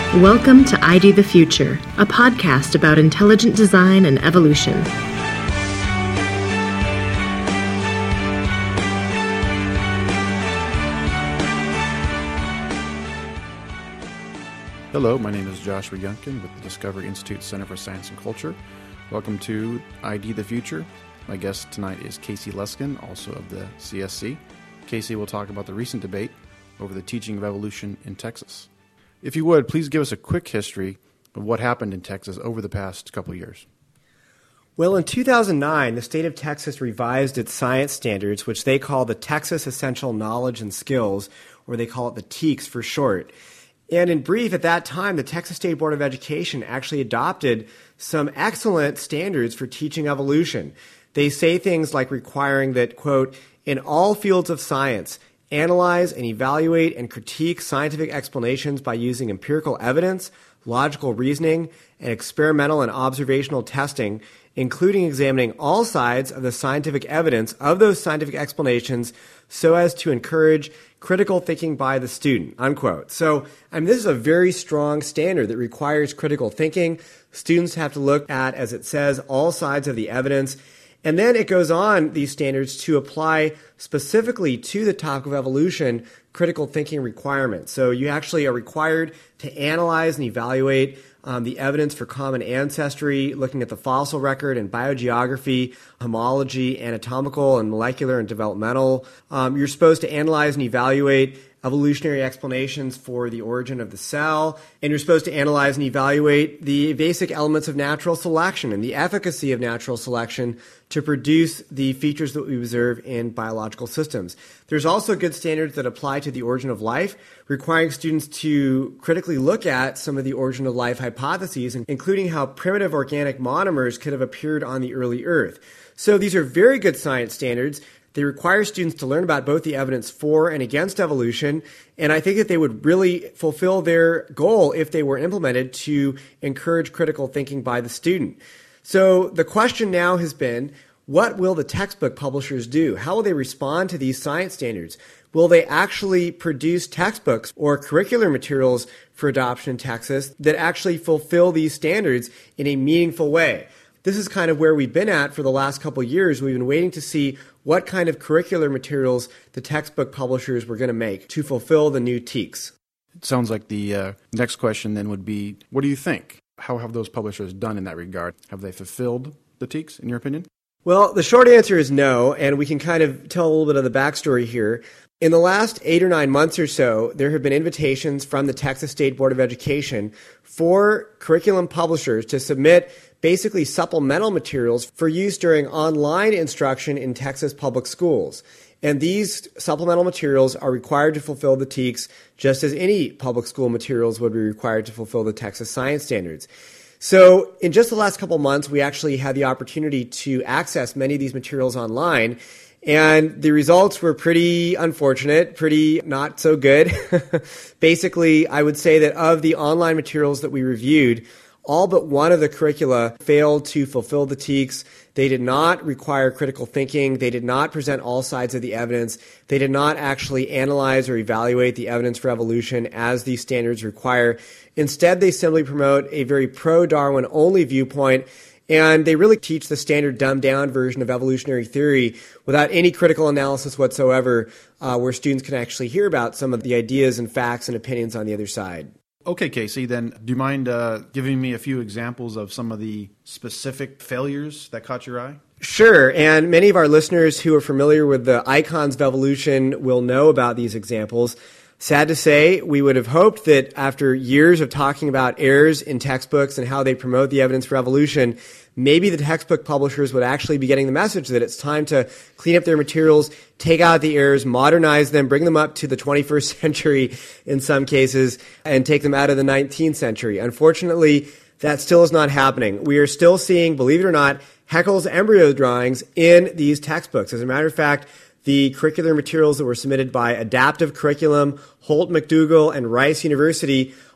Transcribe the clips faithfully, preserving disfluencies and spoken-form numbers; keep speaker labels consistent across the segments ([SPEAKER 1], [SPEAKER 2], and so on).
[SPEAKER 1] Welcome to I D the Future, a podcast about intelligent design and evolution.
[SPEAKER 2] Hello, my name is Joshua Yunkin with the Discovery Institute Center for Science and Culture. Welcome to I D the Future. My guest tonight is Casey Luskin, also of the C S C. Casey will talk about the recent debate over the teaching of evolution in Texas. If you would, please give us a quick history of what happened in Texas over the past couple of years.
[SPEAKER 3] Well, in two thousand nine, the state of Texas revised its science standards, which they call the Texas Essential Knowledge and Skills, or they call it the TEKS for short. And in brief, at that time, the Texas State Board of Education actually adopted some excellent standards for teaching evolution. They say things like requiring that, quote, in all fields of science, analyze and evaluate and critique scientific explanations by using empirical evidence, logical reasoning, and experimental and observational testing, including examining all sides of the scientific evidence of those scientific explanations so as to encourage critical thinking by the student, unquote. So, I mean, this is a very strong standard that requires critical thinking. Students have to look at, as it says, all sides of the evidence. And then it goes on, these standards, to apply specifically to the topic of evolution critical thinking requirements. So you actually are required to analyze and evaluate um, the evidence for common ancestry, looking at the fossil record and biogeography, homology, anatomical and molecular and developmental. Um, you're supposed to analyze and evaluate evolutionary explanations for the origin of the cell, and you're supposed to analyze and evaluate the basic elements of natural selection and the efficacy of natural selection to produce the features that we observe in biological systems. There's also good standards that apply to the origin of life, requiring students to critically look at some of the origin of life hypotheses, including how primitive organic monomers could have appeared on the early Earth. So these are very good science standards. They require students to learn about both the evidence for and against evolution, and I think that they would really fulfill their goal if they were implemented to encourage critical thinking by the student. So the question now has been, what will the textbook publishers do? How will they respond to these science standards? Will they actually produce textbooks or curricular materials for adoption in Texas that actually fulfill these standards in a meaningful way? This is kind of where we've been at for the last couple of years. We've been waiting to see what kind of curricular materials the textbook publishers were going to make to fulfill the new TEKS.
[SPEAKER 2] It sounds like the uh, next question then would be, what do you think? How have those publishers done in that regard? Have they fulfilled the TEKS, in your opinion?
[SPEAKER 3] Well, the short answer is no, and we can kind of tell a little bit of the backstory here. In the last eight or nine months or so, there have been invitations from the Texas State Board of Education for curriculum publishers to submit basically supplemental materials for use during online instruction in Texas public schools. And these supplemental materials are required to fulfill the TEKS just as any public school materials would be required to fulfill the Texas science standards. So in just the last couple months, we actually had the opportunity to access many of these materials online. And the results were pretty unfortunate, pretty not so good. Basically, I would say that of the online materials that we reviewed, all but one of the curricula failed to fulfill the TEKS. They did not require critical thinking. They did not present all sides of the evidence. They did not actually analyze or evaluate the evidence for evolution as these standards require. Instead, they simply promote a very pro-Darwin only viewpoint, and they really teach the standard dumbed-down version of evolutionary theory without any critical analysis whatsoever, uh, where students can actually hear about some of the ideas and facts and opinions on the other side.
[SPEAKER 2] Okay, Casey, then do you mind uh, giving me a few examples of some of the specific failures that caught your eye?
[SPEAKER 3] Sure, and many of our listeners who are familiar with the icons of evolution will know about these examples. Sad to say, we would have hoped that after years of talking about errors in textbooks and how they promote the evidence for evolution, maybe the textbook publishers would actually be getting the message that it's time to clean up their materials, take out the errors, modernize them, bring them up to the twenty-first century in some cases, and take them out of the nineteenth century. Unfortunately, that still is not happening. We are still seeing, believe it or not, Haeckel's embryo drawings in these textbooks. As a matter of fact, the curricular materials that were submitted by Adaptive Curriculum, Holt McDougall, and Rice University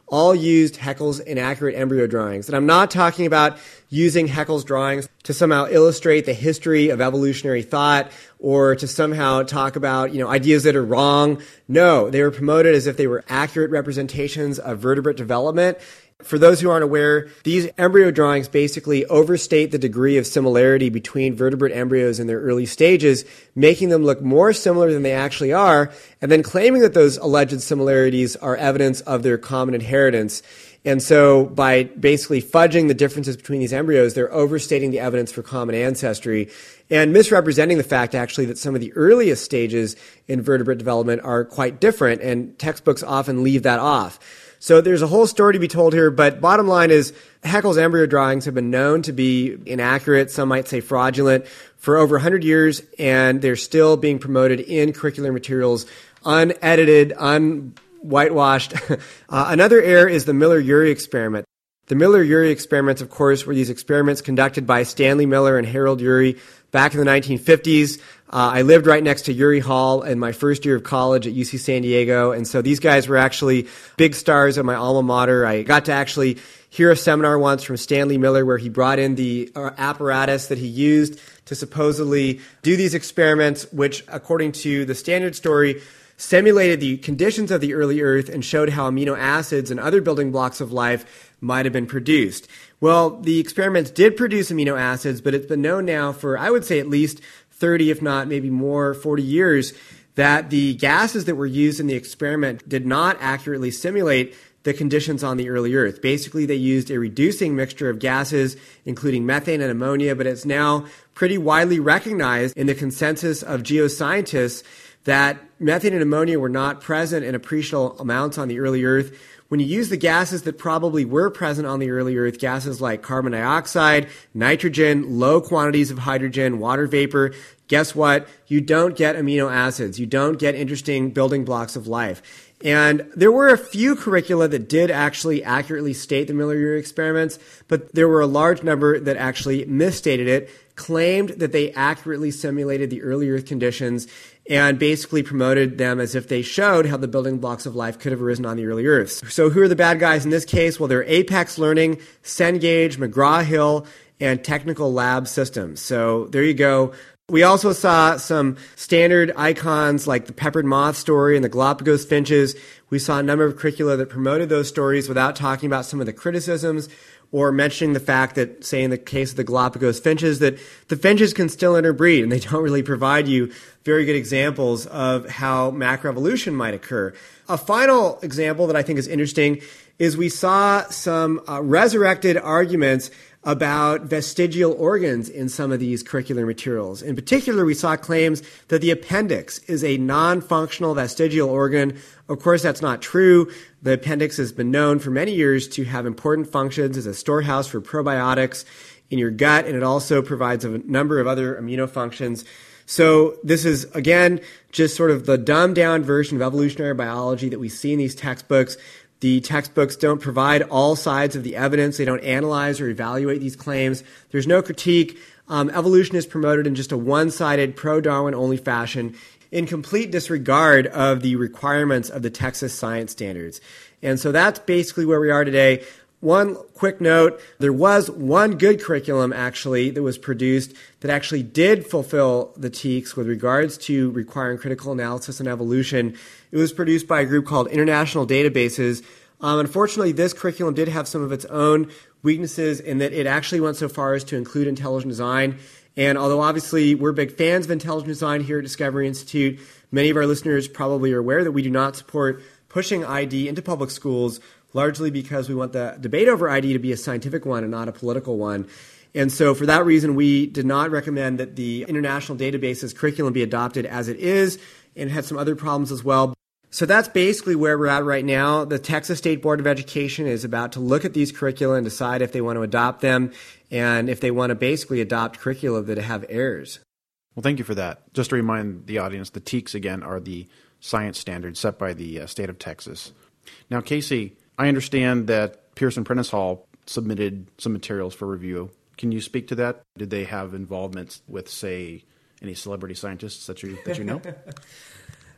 [SPEAKER 3] all used Haeckel's inaccurate embryo drawings. And I'm not talking about using Haeckel's drawings to somehow illustrate the history of evolutionary thought or to somehow talk about, you know, ideas that are wrong. No, they were promoted as if they were accurate representations of vertebrate development. For those who aren't aware, these embryo drawings basically overstate the degree of similarity between vertebrate embryos in their early stages, making them look more similar than they actually are, and then claiming that those alleged similarities are evidence of their common inheritance. And so by basically fudging the differences between these embryos, they're overstating the evidence for common ancestry and misrepresenting the fact, actually, that some of the earliest stages in vertebrate development are quite different, and textbooks often leave that off. So there's a whole story to be told here, but bottom line is Haeckel's embryo drawings have been known to be inaccurate, some might say fraudulent, for over one hundred years, and they're still being promoted in curricular materials, unedited, unwhitewashed. uh, another error is the Miller-Urey experiment. The Miller-Urey experiments, of course, were these experiments conducted by Stanley Miller and Harold Urey back in the nineteen fifties. Uh, I lived right next to Urey Hall in my first year of college at U C San Diego, and so these guys were actually big stars at my alma mater. I got to actually hear a seminar once from Stanley Miller where he brought in the apparatus that he used to supposedly do these experiments, which, according to the Standard story, simulated the conditions of the early Earth and showed how amino acids and other building blocks of life might have been produced. Well, the experiments did produce amino acids, but it's been known now for, I would say, at least thirty, if not maybe more, forty years, that the gases that were used in the experiment did not accurately simulate the conditions on the early Earth. Basically, they used a reducing mixture of gases, including methane and ammonia, but it's now pretty widely recognized in the consensus of geoscientists that methane and ammonia were not present in appreciable amounts on the early Earth. When you use the gases that probably were present on the early Earth, gases like carbon dioxide, nitrogen, low quantities of hydrogen, water vapor, guess what? You don't get amino acids. You don't get interesting building blocks of life. And there were a few curricula that did actually accurately state the Miller-Urey experiments, but there were a large number that actually misstated it, claimed that they accurately simulated the early Earth conditions, and basically promoted them as if they showed how the building blocks of life could have arisen on the early Earth. So who are the bad guys in this case? Well, they're Apex Learning, Cengage, McGraw-Hill, and Technical Lab Systems. So there you go. We also saw some standard icons like the Peppered Moth story and the Galapagos finches. We saw a number of curricula that promoted those stories without talking about some of the criticisms or mentioning the fact that, say in the case of the Galapagos finches, that the finches can still interbreed, and they don't really provide you very good examples of how macroevolution might occur. A final example that I think is interesting is we saw some uh, resurrected arguments about vestigial organs in some of these curricular materials. In particular, we saw claims that the appendix is a non-functional vestigial organ. Of course, that's not true. The appendix has been known for many years to have important functions as a storehouse for probiotics in your gut, and it also provides a number of other amino functions. So this is, again, just sort of the dumbed-down version of evolutionary biology that we see in these textbooks. The textbooks don't provide all sides of the evidence. They don't analyze or evaluate these claims. There's no critique. Um, evolution is promoted in just a one-sided, pro-Darwin only fashion in complete disregard of the requirements of the Texas science standards. And so that's basically where we are today. One quick note, there was one good curriculum actually that was produced that actually did fulfill the T E A Cs with regards to requiring critical analysis and evolution. It was produced by a group called International Databases. Um, unfortunately, this curriculum did have some of its own weaknesses in that it actually went so far as to include intelligent design. And although obviously we're big fans of intelligent design here at Discovery Institute, many of our listeners probably are aware that we do not support pushing I D into public schools, largely because we want the debate over I D to be a scientific one and not a political one. And so for that reason, we did not recommend that the International Databases curriculum be adopted as it is, and it had some other problems as well. So that's basically where we're at right now. The Texas State Board of Education is about to look at these curricula and decide if they want to adopt them and if they want to basically adopt curricula that have errors.
[SPEAKER 2] Well, thank you for that. Just to remind the audience, the T E A Cs, again, are the science standards set by the uh, state of Texas. Now, Casey, I understand that Pearson Prentice Hall submitted some materials for review. Can you speak to that? Did they have involvement with, say, any celebrity scientists that you that you know?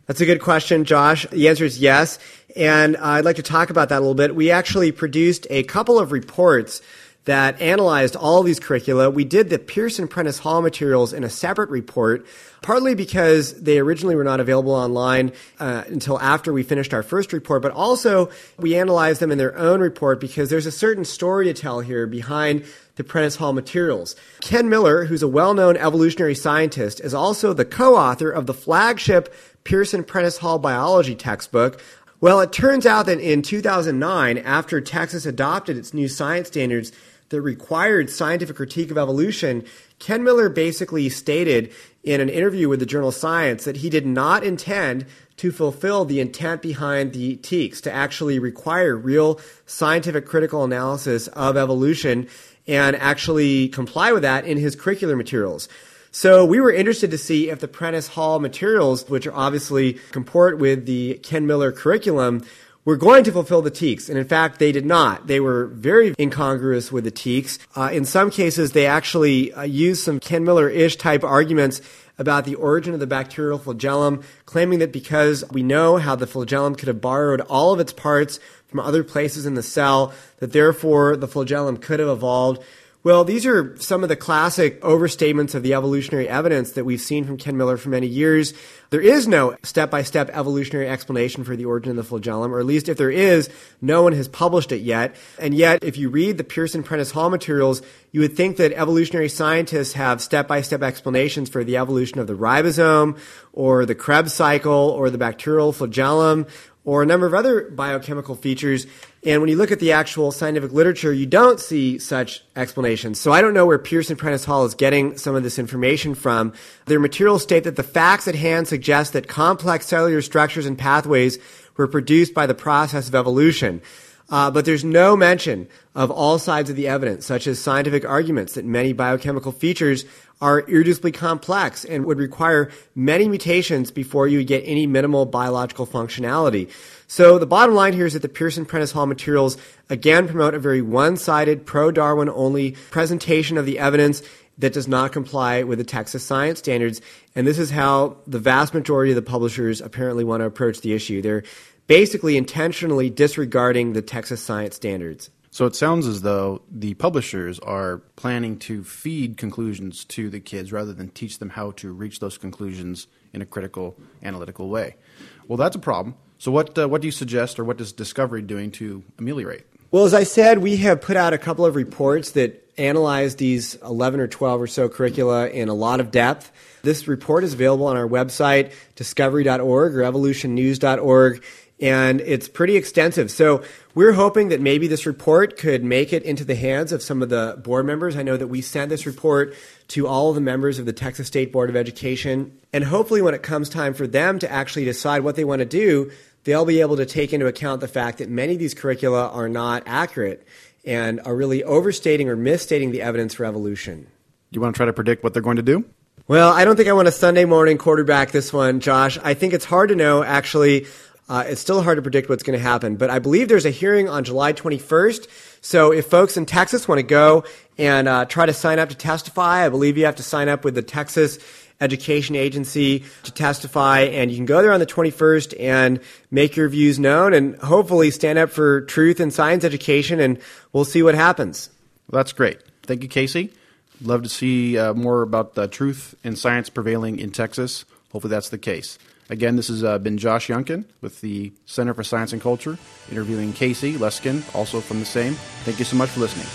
[SPEAKER 3] That's a good question, Josh. The answer is yes. And I'd like to talk about that a little bit. We actually produced a couple of reports that analyzed all of these curricula. We did the Pearson Prentice Hall materials in a separate report, partly because they originally were not available online uh, until after we finished our first report, but also we analyzed them in their own report because there's a certain story to tell here behind the Prentice Hall materials. Ken Miller, who's a well-known evolutionary scientist, is also the co-author of the flagship Pearson Prentice Hall biology textbook. Well, it turns out that in two thousand nine, after Texas adopted its new science standards that required scientific critique of evolution, Ken Miller basically stated in an interview with the journal Science that he did not intend to fulfill the intent behind the T E A Cs, to actually require real scientific critical analysis of evolution and actually comply with that in his curricular materials. So we were interested to see if the Prentice Hall materials, which are obviously comport with the Ken Miller curriculum, were going to fulfill the T E A Cs. And in fact, they did not. They were very incongruous with the T E A Cs. Uh, in some cases, they actually uh, used some Ken Miller-ish type arguments about the origin of the bacterial flagellum, claiming that because we know how the flagellum could have borrowed all of its parts from other places in the cell, that therefore the flagellum could have evolved. Well, these are some of the classic overstatements of the evolutionary evidence that we've seen from Ken Miller for many years. There is no step-by-step evolutionary explanation for the origin of the flagellum, or at least if there is, no one has published it yet. And yet, if you read the Pearson Prentice Hall materials, you would think that evolutionary scientists have step-by-step explanations for the evolution of the ribosome, or the Krebs cycle, or the bacterial flagellum, or a number of other biochemical features. And when you look at the actual scientific literature, you don't see such explanations. So I don't know where Pearson Prentice Hall is getting some of this information from. Their materials state that the facts at hand suggest that complex cellular structures and pathways were produced by the process of evolution. Uh, but there's no mention of all sides of the evidence, such as scientific arguments that many biochemical features are irreducibly complex and would require many mutations before you would get any minimal biological functionality. So the bottom line here is that the Pearson Prentice Hall materials again promote a very one-sided, pro-Darwin only presentation of the evidence that does not comply with the Texas science standards. And this is how the vast majority of the publishers apparently want to approach the issue. They're basically intentionally disregarding the Texas science standards.
[SPEAKER 2] So it sounds as though the publishers are planning to feed conclusions to the kids rather than teach them how to reach those conclusions in a critical, analytical way. Well, that's a problem. So what uh, what do you suggest, or what is Discovery doing to ameliorate?
[SPEAKER 3] Well, as I said, we have put out a couple of reports that analyze these eleven or twelve or so curricula in a lot of depth. This report is available on our website, discovery dot org or evolution news dot org. And it's pretty extensive. So we're hoping that maybe this report could make it into the hands of some of the board members. I know that we sent this report to all of the members of the Texas State Board of Education. And hopefully when it comes time for them to actually decide what they want to do, they'll be able to take into account the fact that many of these curricula are not accurate and are really overstating or misstating the evidence for evolution.
[SPEAKER 2] You want to try to predict what they're going to do?
[SPEAKER 3] Well, I don't think I want to Sunday morning quarterback this one, Josh. I think it's hard to know, actually. Uh, it's still hard to predict what's going to happen, but I believe there's a hearing on July twenty-first. So if folks in Texas want to go and uh, try to sign up to testify, I believe you have to sign up with the Texas Education Agency to testify, and you can go there on the twenty-first and make your views known and hopefully stand up for truth in science education, and we'll see what happens.
[SPEAKER 2] Well, that's great. Thank you, Casey. Love to see uh, more about the truth in science prevailing in Texas. Hopefully that's the case. Again, this has uh, been Josh Youngkin with the Center for Science and Culture, interviewing Casey Luskin, also from the same. Thank you so much for listening.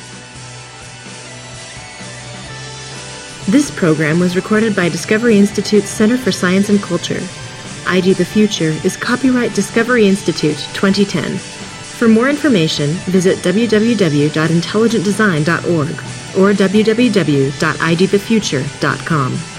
[SPEAKER 1] This program was recorded by Discovery Institute's Center for Science and Culture. I D the Future is copyright Discovery Institute twenty ten. For more information, visit w w w dot intelligent design dot org or w w w dot i d the future dot com.